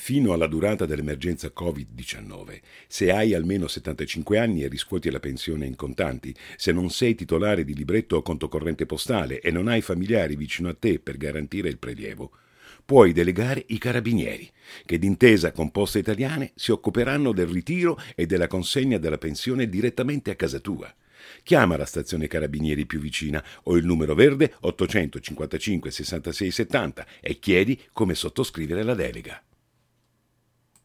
Fino alla durata dell'emergenza Covid-19, se hai almeno 75 anni e riscuoti la pensione in contanti, se non sei titolare di libretto o conto corrente postale e non hai familiari vicino a te per garantire il prelievo, puoi delegare i carabinieri, che d'intesa con Poste Italiane si occuperanno del ritiro e della consegna della pensione direttamente a casa tua. Chiama la stazione carabinieri più vicina o il numero verde 855 66 70 e chiedi come sottoscrivere la delega.